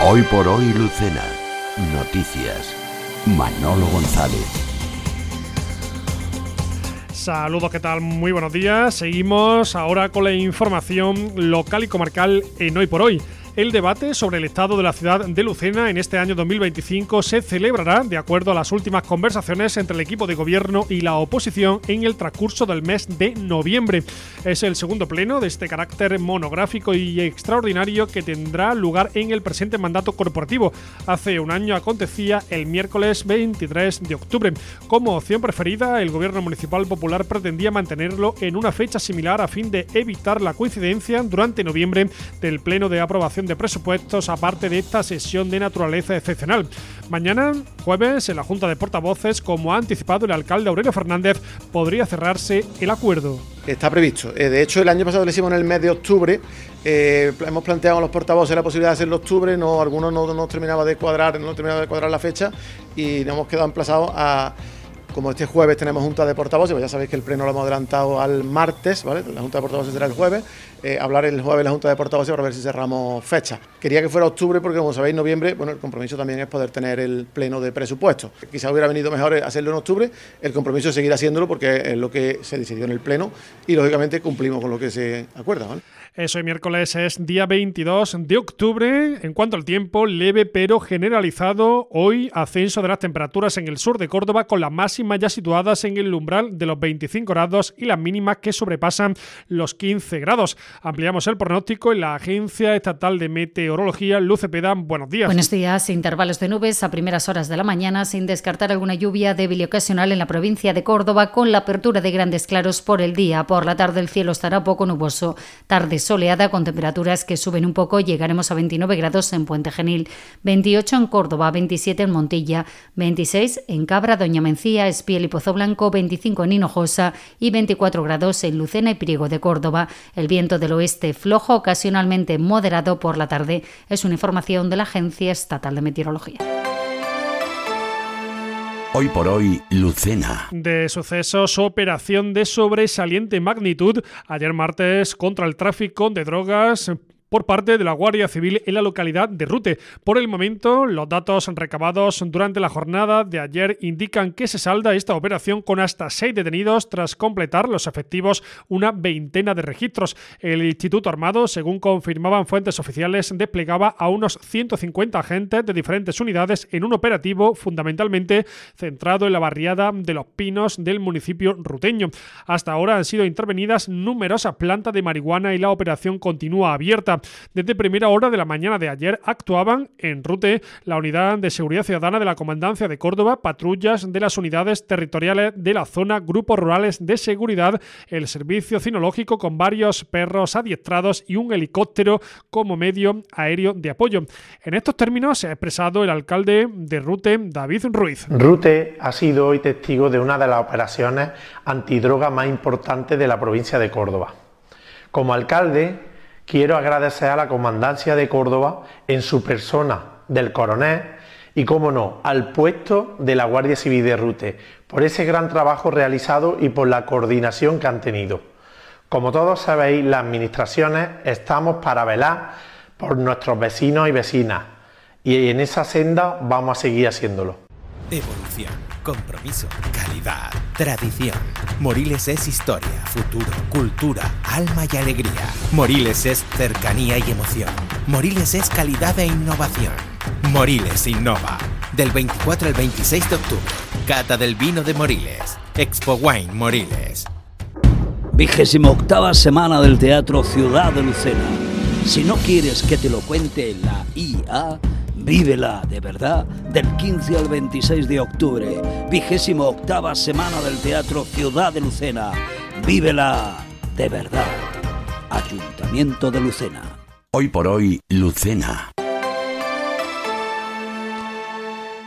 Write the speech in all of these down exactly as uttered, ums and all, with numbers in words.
Hoy por hoy, Lucena. Noticias. Manolo González. Saludos, ¿qué tal? Muy buenos días. Seguimos ahora con la información local y comarcal en Hoy por Hoy. El debate sobre el estado de la ciudad de Lucena en este año dos mil veinticinco se celebrará de acuerdo a las últimas conversaciones entre el equipo de gobierno y la oposición en el transcurso del mes de noviembre. Es el segundo pleno de este carácter monográfico y extraordinario que tendrá lugar en el presente mandato corporativo. Hace un año acontecía el miércoles veintitrés de octubre. Como opción preferida, el gobierno municipal popular pretendía mantenerlo en una fecha similar a fin de evitar la coincidencia durante noviembre del pleno de aprobación de presupuestos, aparte de esta sesión de naturaleza excepcional. Mañana, jueves, en la Junta de Portavoces, como ha anticipado el alcalde Aurelio Fernández, podría cerrarse el acuerdo. Está previsto. De hecho, el año pasado lo hicimos en el mes de octubre. Eh, hemos planteado a los portavoces la posibilidad de hacerlo en octubre. No, algunos no nos terminaba de cuadrar, no terminaba de cuadrar la fecha y nos hemos quedado emplazados a. Como este jueves tenemos Junta de Portavoces, pues ya sabéis que el pleno lo hemos adelantado al martes, ¿vale? La Junta de Portavoces será el jueves. Eh, hablar el jueves en la Junta de Portavoces para ver si cerramos fecha. Quería que fuera octubre porque, como sabéis, noviembre, bueno, el compromiso también es poder tener el pleno de presupuestos. Quizá hubiera venido mejor hacerlo en octubre, el compromiso es seguir haciéndolo porque es lo que se decidió en el pleno y, lógicamente, cumplimos con lo que se acuerda, ¿vale? Eso, el miércoles es día veintidós de octubre. En cuanto al tiempo, leve pero generalizado. Hoy, ascenso de las temperaturas en el sur de Córdoba, con las máximas ya situadas en el umbral de los veinticinco grados y las mínimas que sobrepasan los quince grados. Ampliamos el pronóstico en la Agencia Estatal de Meteorología. Luz Cepeda, buenos días. Buenos días. Intervalos de nubes a primeras horas de la mañana, sin descartar alguna lluvia débil y ocasional en la provincia de Córdoba, con la apertura de grandes claros por el día. Por la tarde el cielo estará poco nuboso. Tarde soleada con temperaturas que suben un poco, llegaremos a veintinueve grados en Puente Genil, veintiocho en Córdoba, veintisiete en Montilla, veintiséis en Cabra, Doña Mencía, Espiel y Pozo Blanco, veinticinco en Hinojosa y veinticuatro grados en Lucena y Priego de Córdoba. El viento del oeste flojo, ocasionalmente moderado por la tarde. Es una información de la Agencia Estatal de Meteorología. Hoy por hoy, Lucena. De sucesos, operación de sobresaliente magnitud ayer martes contra el tráfico de drogas por parte de la Guardia Civil en la localidad de Rute. Por el momento, los datos recabados durante la jornada de ayer indican que se salda esta operación con hasta seis detenidos tras completar los efectivos una veintena de registros. El Instituto Armado, según confirmaban fuentes oficiales, desplegaba a unos ciento cincuenta agentes de diferentes unidades en un operativo fundamentalmente centrado en la barriada de Los Pinos del municipio ruteño. Hasta ahora han sido intervenidas numerosas plantas de marihuana y la operación continúa abierta. Desde primera hora de la mañana de ayer actuaban en Rute la Unidad de Seguridad Ciudadana de la Comandancia de Córdoba, patrullas de las unidades territoriales de la zona, grupos rurales de seguridad, el servicio cinológico con varios perros adiestrados y un helicóptero como medio aéreo de apoyo. En estos términos se ha expresado el alcalde de Rute, David Ruiz. Rute ha sido hoy testigo de una de las operaciones antidroga más importantes de la provincia de Córdoba. Como alcalde, quiero agradecer a la Comandancia de Córdoba en su persona del coronel y, como no, al puesto de la Guardia Civil de Rute por ese gran trabajo realizado y por la coordinación que han tenido. Como todos sabéis, las administraciones estamos para velar por nuestros vecinos y vecinas y en esa senda vamos a seguir haciéndolo. Evolución, compromiso, calidad, tradición. Moriles es historia, futuro, cultura, alma y alegría. Moriles es cercanía y emoción. Moriles es calidad e innovación. Moriles innova. Del veinticuatro al veintiséis de octubre. Cata del vino de Moriles. Expo Wine Moriles. Vigésima octava semana del Teatro Ciudad de Lucena. Si no quieres que te lo cuente la I A, vívela de verdad del quince al veintiséis de octubre. Vigésima octava semana del Teatro Ciudad de Lucena. Vívela de verdad. Ayuntamiento de Lucena. Hoy por hoy, Lucena.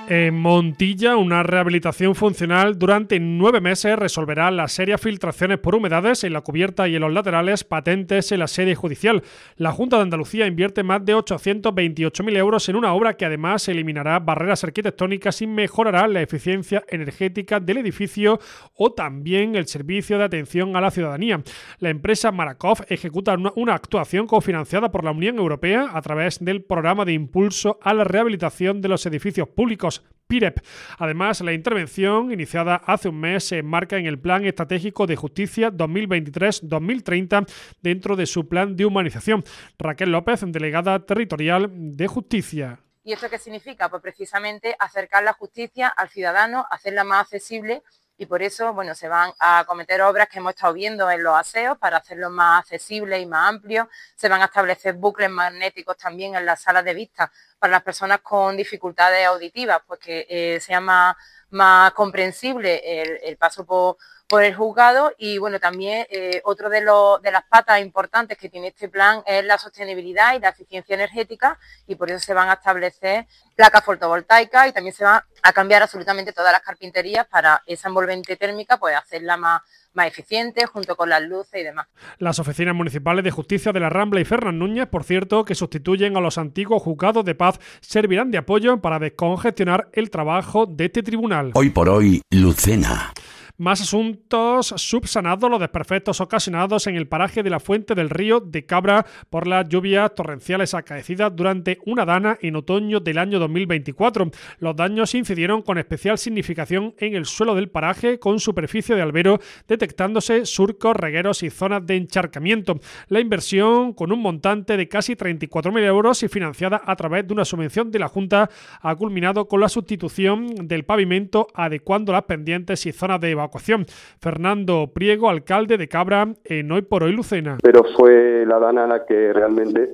En Montilla, una rehabilitación funcional durante nueve meses resolverá las serias filtraciones por humedades en la cubierta y en los laterales patentes en la sede judicial. La Junta de Andalucía invierte más de ochocientos veintiocho mil euros en una obra que además eliminará barreras arquitectónicas y mejorará la eficiencia energética del edificio o también el servicio de atención a la ciudadanía. La empresa Marakov ejecuta una, una actuación cofinanciada por la Unión Europea a través del Programa de Impulso a la Rehabilitación de los Edificios Públicos, P I R E P. Además, la intervención, iniciada hace un mes, se enmarca en el Plan Estratégico de Justicia dos mil veintitrés dos mil treinta dentro de su plan de humanización. Raquel López, delegada territorial de Justicia. ¿Y esto qué significa? Pues precisamente acercar la justicia al ciudadano, hacerla más accesible, y por eso, bueno, se van a acometer obras que hemos estado viendo en los aseos para hacerlos más accesibles y más amplios. Se van a establecer bucles magnéticos también en las salas de vista para las personas con dificultades auditivas, pues que eh, sea más, más comprensible el, el paso por, por el juzgado. Y bueno, también eh, otro de, los, de las patas importantes que tiene este plan es la sostenibilidad y la eficiencia energética, y por eso se van a establecer placas fotovoltaicas y también se van a cambiar absolutamente todas las carpinterías para esa envolvente térmica, pues hacerla más, más eficiente junto con las luces y demás. Las oficinas municipales de justicia de la Rambla y Fernán Núñez, por cierto, que sustituyen a los antiguos juzgados de paz, servirán de apoyo para descongestionar el trabajo de este tribunal. Hoy por hoy, Lucena. Más asuntos: subsanados los desperfectos ocasionados en el paraje de la Fuente del Río de Cabra por las lluvias torrenciales acaecidas durante una dana en otoño del año dos mil veinticuatro. Los daños incidieron con especial significación en el suelo del paraje, con superficie de albero, detectándose surcos, regueros y zonas de encharcamiento. La inversión, con un montante de casi treinta y cuatro mil euros y financiada a través de una subvención de la Junta, ha culminado con la sustitución del pavimento, adecuando las pendientes y zonas de evacuación. Fernando Priego, alcalde de Cabra, en Hoy por Hoy Lucena. Pero fue la dana la que realmente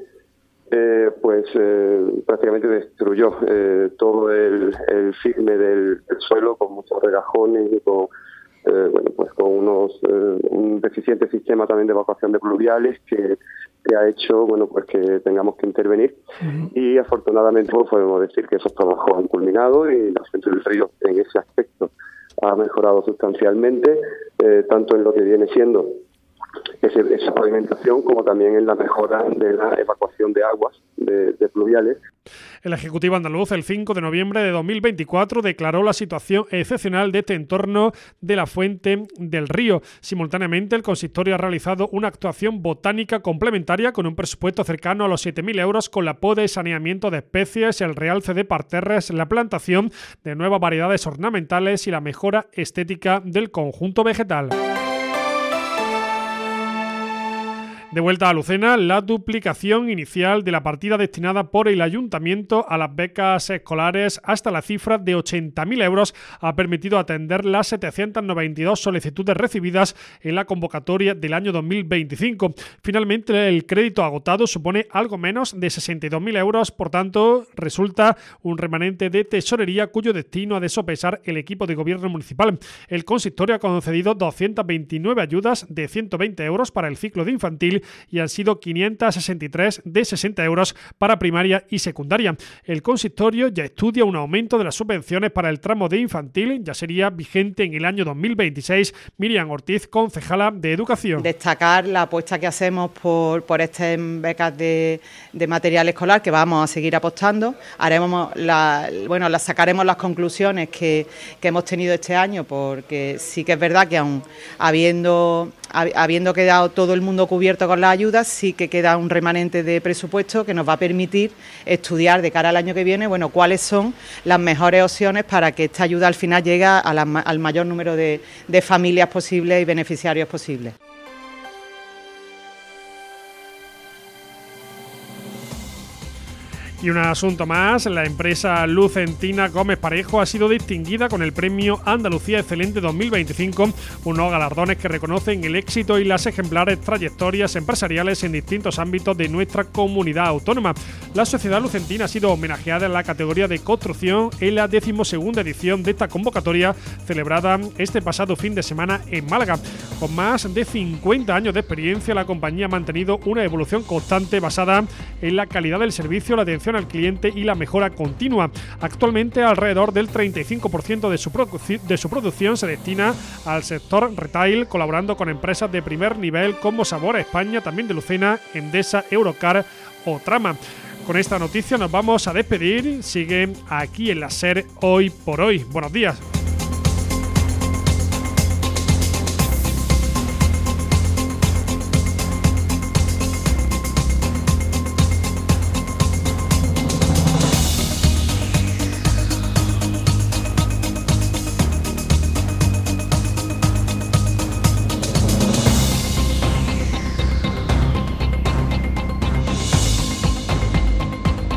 eh, pues eh, prácticamente destruyó eh, todo el, el firme del, del suelo, con muchos regajones y con eh, bueno pues con unos eh, un deficiente sistema también de evacuación de pluviales que, que ha hecho bueno pues que tengamos que intervenir. Uh-huh. Y afortunadamente pues, podemos decir que esos trabajos han culminado y la Fuente del Río en ese aspecto ha mejorado sustancialmente, eh, tanto en lo que viene siendo ese, esa pavimentación como también en la mejora de la evacuación de aguas de, de pluviales. El Ejecutivo andaluz, el cinco de noviembre de dos mil veinticuatro, declaró la situación excepcional de este entorno de la Fuente del Río. Simultáneamente, el consistorio ha realizado una actuación botánica complementaria con un presupuesto cercano a los siete mil euros, con la poda y saneamiento de especies, el realce de parterres, la plantación de nuevas variedades ornamentales y la mejora estética del conjunto vegetal. De vuelta a Lucena, la duplicación inicial de la partida destinada por el Ayuntamiento a las becas escolares hasta la cifra de ochenta mil euros ha permitido atender las setecientas noventa y dos solicitudes recibidas en la convocatoria del año dos mil veinticinco. Finalmente, el crédito agotado supone algo menos de sesenta y dos mil euros, por tanto, resulta un remanente de tesorería cuyo destino ha de sopesar el equipo de gobierno municipal. El consistorio ha concedido doscientas veintinueve ayudas de ciento veinte euros para el ciclo de infantil y han sido quinientas sesenta y tres de sesenta euros para primaria y secundaria. El consistorio ya estudia un aumento de las subvenciones para el tramo de infantil, ya sería vigente en el año dos mil veintiséis. Miriam Ortiz, concejala de Educación. Destacar la apuesta que hacemos por, por estas becas de, de material escolar, que vamos a seguir apostando. Haremos la, bueno, las sacaremos las conclusiones que, que hemos tenido este año, porque sí que es verdad que aún habiendo, habiendo quedado todo el mundo cubierto con las ayudas, sí que queda un remanente de presupuesto que nos va a permitir estudiar de cara al año que viene, bueno, cuáles son las mejores opciones para que esta ayuda al final llegue a la, al mayor número de, de familias posibles y beneficiarios posibles. Y un asunto más, la empresa Lucentina Gómez Parejo ha sido distinguida con el Premio Andalucía Excelente dos mil veinticinco, unos galardones que reconocen el éxito y las ejemplares trayectorias empresariales en distintos ámbitos de nuestra comunidad autónoma. La sociedad lucentina ha sido homenajeada en la categoría de construcción en la decimosegunda edición de esta convocatoria, celebrada este pasado fin de semana en Málaga. Con más de cincuenta años de experiencia, la compañía ha mantenido una evolución constante basada en la calidad del servicio, la atención atención al cliente y la mejora continua. Actualmente alrededor del treinta y cinco por ciento de su, produ- de su producción se destina al sector retail, colaborando con empresas de primer nivel como Sabor España, también de Lucena, Endesa, Eurocar o Trama. Con esta noticia nos vamos a despedir. Sigue aquí en la SER Hoy por Hoy. Buenos días.